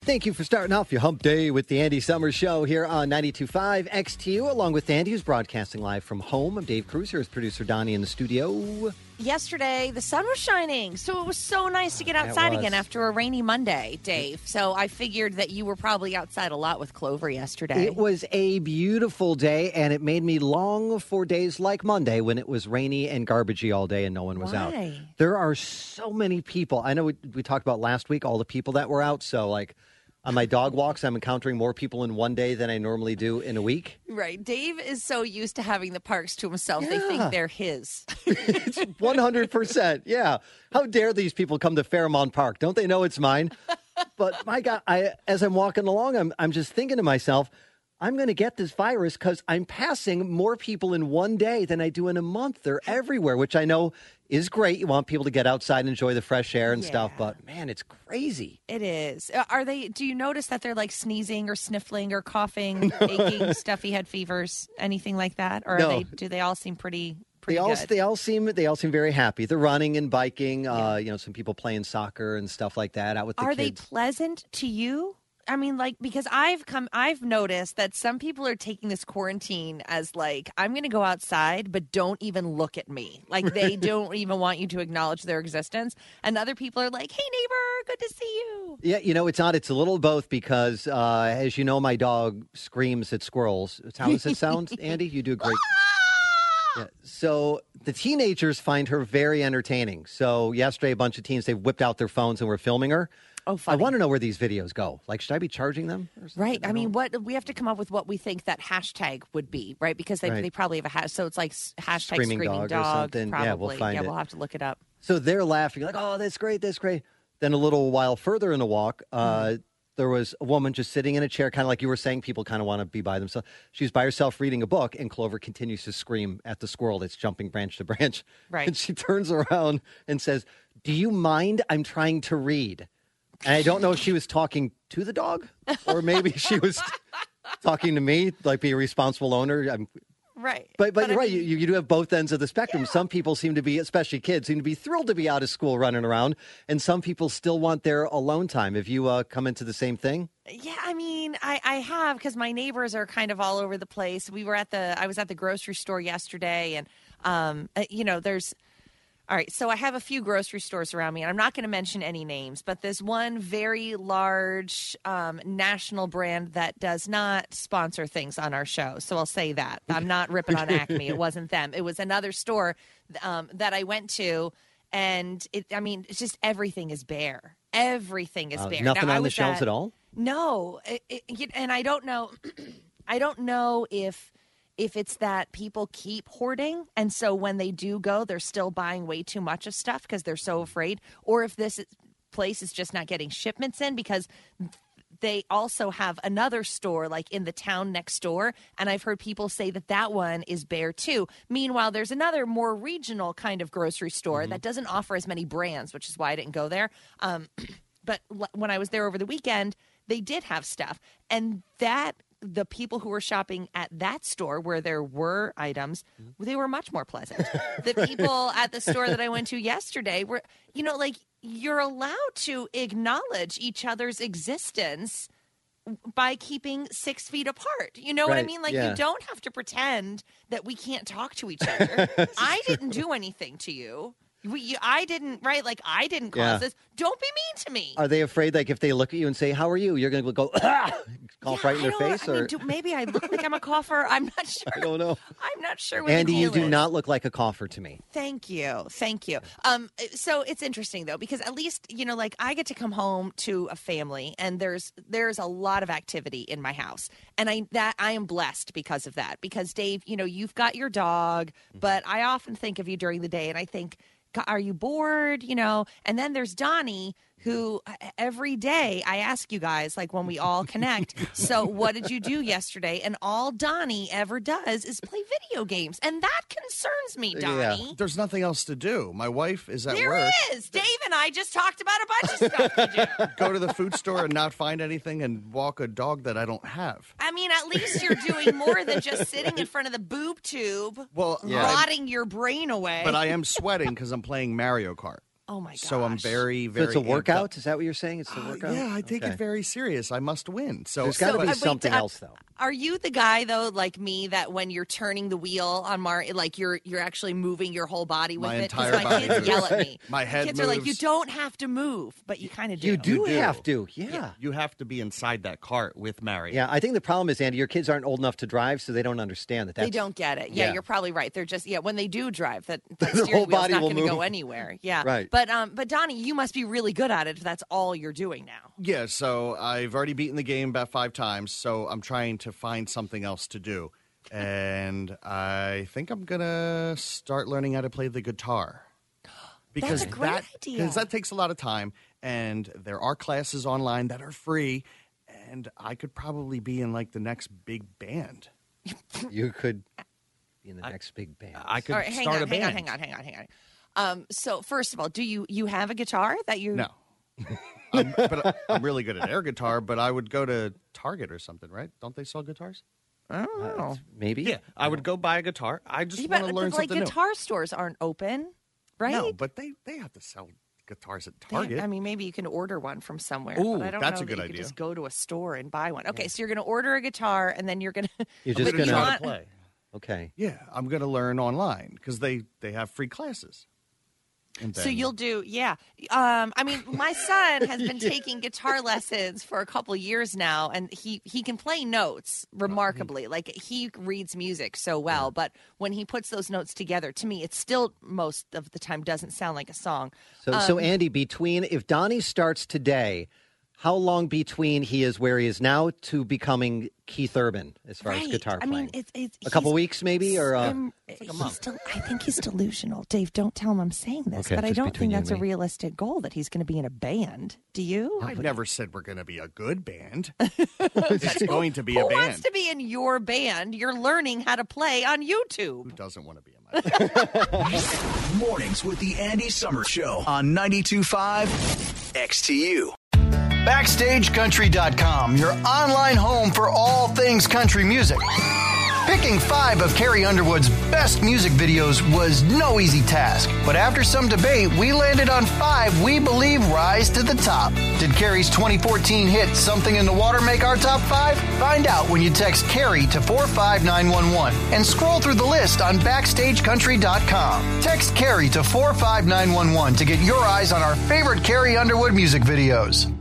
Thank you for starting off your hump day with the Andy Summers Show here on 92.5 XTU, along with Andy, who's broadcasting live from home. I'm Dave Cruz, here with producer Donnie in the studio. Yesterday, the sun was shining, so it was so nice to get outside again after a rainy Monday, Dave. So I figured that you were probably outside a lot with Clover yesterday. It was a beautiful day, and it made me long for days like Monday when it was rainy and garbagey all day and no one was out. There are so many people. I know we talked about last week, all the people that were out, so like... On my dog walks, I'm encountering more people in one day than I normally do in a week. Right. Dave is so used to having the parks to himself. Yeah. They think they're his. It's 100%. Yeah. How dare these people come to Fairmount Park? Don't they know it's mine? But my God, as I'm walking along, I'm just thinking to myself, I'm going to get this virus because I'm passing more people in one day than I do in a month. They're everywhere, which I know is great. You want people to get outside and enjoy the fresh air and stuff, but man, it's crazy. It is. Do you notice that they're like sneezing or sniffling or coughing, aching, stuffy head fevers, anything like that? Or no. Do they all seem pretty They all seem very happy. They're running and biking, some people playing soccer and stuff like that out with the kids. Are they pleasant to you? I mean, like, because I've noticed that some people are taking this quarantine as like, I'm going to go outside, but don't even look at me. Like, they don't even want you to acknowledge their existence. And other people are like, hey, neighbor, good to see you. Yeah, it's not. It's a little both because, as you know, my dog screams at squirrels. How does it sound, Andy? You do a great... Yeah. So the teenagers find her very entertaining. So yesterday, a bunch of teens, they whipped out their phones and were filming her. Oh, funny. I want to know where these videos go. Like, should I be charging them? Right. I mean, we have to come up with what we think that hashtag would be, right? Because they probably have a hashtag. So it's like hashtag screaming dog or something. Probably. Yeah, we'll find it. We'll have to look it up. So they're laughing like, oh, that's great. That's great. Then a little while further in the walk, there was a woman just sitting in a chair, kind of like you were saying, people kind of want to be by themselves. She was by herself reading a book, and Clover continues to scream at the squirrel that's jumping branch to branch. Right. And she turns around and says, do you mind? I'm trying to read. And I don't know if she was talking to the dog or maybe she was talking to me, like be a responsible owner. Right. But you're right. You do have both ends of the spectrum. Yeah. Some people seem to be, especially kids, seem to be thrilled to be out of school running around. And some people still want their alone time. Have you come into the same thing? Yeah, I mean, I have because my neighbors are kind of all over the place. I was at the grocery store yesterday and, there's... All right, so I have a few grocery stores around me, and I'm not going to mention any names, but there's one very large national brand that does not sponsor things on our show. So I'll say that. I'm not ripping on Acme. It wasn't them. It was another store that I went to, and it's just everything is bare. Everything is bare. Nothing on the shelves at all? No, and I don't know. I don't know if it's that people keep hoarding, and so when they do go, they're still buying way too much of stuff because they're so afraid, or if this place is just not getting shipments in because they also have another store like in the town next door, and I've heard people say that one is bare too. Meanwhile, there's another more regional kind of grocery store that doesn't offer as many brands, which is why I didn't go there. But when I was there over the weekend, they did have stuff, and the people who were shopping at that store where there were items, they were much more pleasant. The people at the store that I went to yesterday were, you're allowed to acknowledge each other's existence by keeping 6 feet apart. You know what I mean? You don't have to pretend that we can't talk to each other. I didn't do anything to you. I didn't, right? Like, I didn't cause this. Don't be mean to me. Are they afraid, like, if they look at you and say, how are you? You're going to go, cough right in their face? Maybe I look like I'm a cougher. I'm not sure. I don't know. I'm not sure what Andy, the deal you do is. not look like a cougher to me. Thank you. So it's interesting, though, because at least, I get to come home to a family, and there's a lot of activity in my house. And I am blessed because of that. Because, Dave, you've got your dog, but I often think of you during the day, and I think, are you bored? And then there's Donnie, who every day I ask you guys, like when we all connect, so what did you do yesterday? And all Donnie ever does is play video games. And that concerns me, Donnie. Yeah. There's nothing else to do. My wife is at work. There is. Dave and I just talked about a bunch of stuff to do. Go to the food store and not find anything and walk a dog that I don't have. I mean, at least you're doing more than just sitting in front of the boob tube, rotting your brain away. But I am sweating because I'm playing Mario Kart. Oh my gosh. So I'm very, So very. it's a amped up. workout? Is that what you're saying? It's a workout? Yeah, I take Okay. it very serious. I must win. So There's got to be wait, something else, though. Are you the guy though, like me, that when you're turning the wheel on like you're actually moving your whole body with My it? 'Cause entire my body kids moves. yell at me. My head kids are like, moves. you don't have to move, but you kind of do. You do You do. have to. Yeah. you have to be inside that cart with Mary. Yeah, I think the problem is, Andy, your kids aren't old enough to drive, so they don't understand that. They don't get it. Yeah, Yeah. you're probably right. They're just when they do drive, that Their whole steering wheel's body not will going to go move. anywhere. Yeah, Right. But Donnie, you must be really good at it if that's all you're doing now. Yeah, so I've already beaten the game about 5 times, so I'm trying to find something else to do. And I think I'm going to start learning how to play the guitar. Because That's a great idea. Because that takes a lot of time, and there are classes online that are free, and I could probably be in, like, the next big band. You could be in the next big band. I could All right, start a band. hang on. So first of all, do you have a guitar that you? No. But I'm really good at air guitar, but I would go to Target or something, right? Don't they sell guitars? I don't know. Maybe? Yeah, I would go buy a guitar. I just want to learn like something guitar stores aren't open, right? new. No, but they have to sell guitars at They- Target. I mean, maybe you can order one from somewhere. Ooh, but I don't that's know a good that you idea. Could just go to a store and buy one. Okay, so you're going to order a guitar, and then you're going to. You're just I'm gonna gonna- try want- to play. Okay. Yeah, I'm going to learn online because they have free classes. And So then- you'll do, yeah. I mean, my son has been taking guitar lessons for a couple years now, and he can play notes remarkably. Like he reads music so well, but when he puts those notes together, to me, it still most of the time doesn't sound like a song. So Andy, if Donnie starts today, how long between he is where he is now to becoming Keith Urban as far as Right. guitar I playing? mean, it's a couple he's- weeks maybe, or I think he's delusional. Dave, don't tell him I'm saying this, Okay, but I just don't between think you and that's a me. realistic goal that he's going to be in a band. Do you? I never said we're going to be a good band. It's going to be Who a band. wants to be in your band? You're learning how to play on Who YouTube. doesn't want to be in my band? Mornings with the Andy Summers Show on 92.5 XTU. BackstageCountry.com, your online home for all things country music. Picking 5 of Carrie Underwood's best music videos was no easy task, but after some debate, we landed on 5 we believe rise to the top. Did Carrie's 2014 hit Something in the Water make our top 5? Find out when you text Carrie to 45911 and scroll through the list on BackstageCountry.com. Text Carrie to 45911 to get your eyes on our favorite Carrie Underwood music videos.